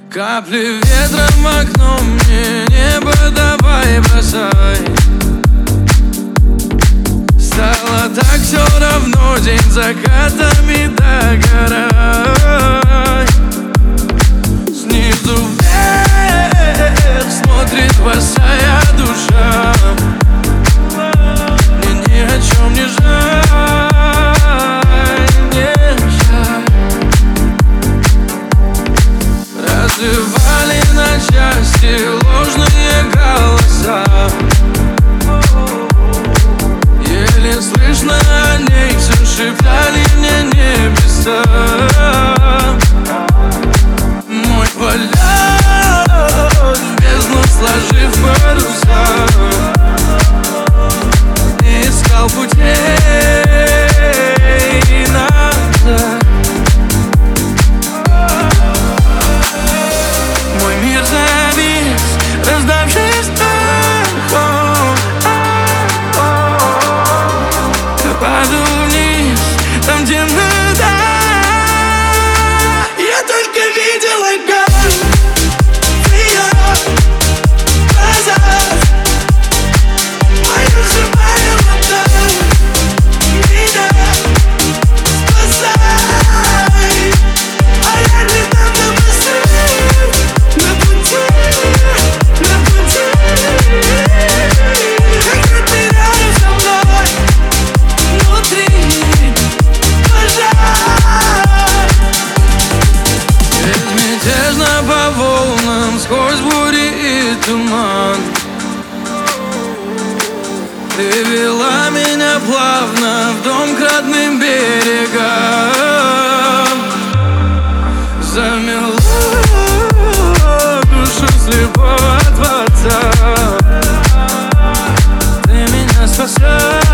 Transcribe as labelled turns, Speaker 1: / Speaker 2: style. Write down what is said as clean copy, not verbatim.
Speaker 1: Капли ветра в окно, мне небо давай бросай. Стало так все равно, день закатами догорай. Снизу вверх смотрит босая душа. Мне ни о чем не жаль, не жаль. Разрывали на части ложные голоса. Еле слышно о ней все шептали мне небеса. Мой полет в бездну сложив паруса, не искал путей назад. Мой мир завис, раздавшись эхом. Я паду вниз, там темнота. Я только видел огонь в ее глазах. Мою живая вода меня спасай. А я летам на мосты, на пути, на пути. Как ты рядом со мной, внутри пожар. Безмятежно по волнам, сквозь бури и туман. Ты вела меня плавно в дом к родным берегам. Замела душу слепого Творца. Ты меня спасаешь.